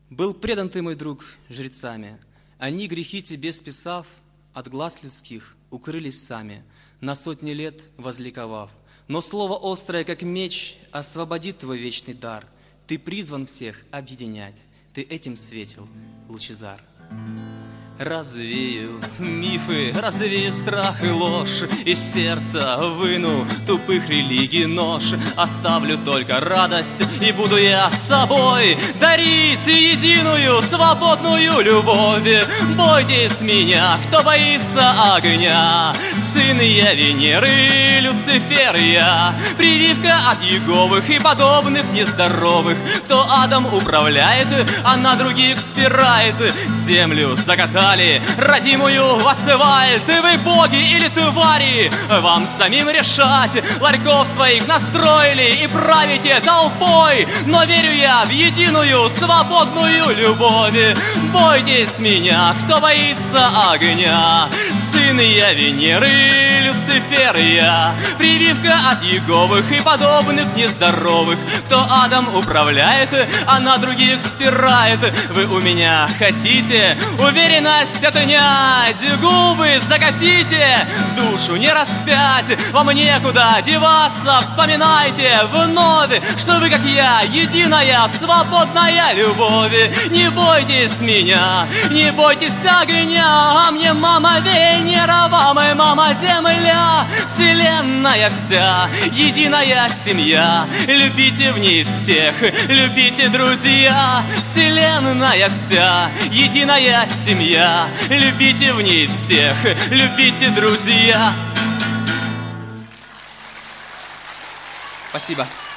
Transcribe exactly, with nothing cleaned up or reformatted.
Был предан ты, мой друг, жрецами. Они, грехи тебе списав, от глаз людских укрылись сами, на сотни лет возликовав. Но слово острое, как меч, освободит твой вечный дар. Ты призван всех объединять, ты этим светил, лучезар. Развею мифы, развею страх и ложь, из сердца выну тупых религий нож. Оставлю только радость, и буду я собой дарить единую свободную любовь. Бойтесь меня, кто боится огня. Сын я Венеры, Люцифер я, прививка от Еговых и подобных нездоровых. Кто адом управляет, а на других спирает. Землю закатали, родимую в асфальт. Вы боги или твари, вам самим решать. Ларьков своих настроили и правите толпой. Но верю я в единую свободную любовь. Бойтесь меня, кто боится огня. Сын я Венеры, Люцифер я, прививка от Еговых и подобных нездоровых. Кто адом управляет, а на других спирает. Вы у меня хотите уверенность отнять, губы закатите, душу не распять. Вам некуда деваться, вспоминайте вновь, что вы, как я, единая свободная любовь. Не бойтесь меня, не бойтесь огня, а мне мама Венера, вам и мама Земля. Вселенная вся, единая семья, любите в ней всех, любите, друзья. Вселенная вся, единая семья, любите в ней всех, любите, друзья. Спасибо.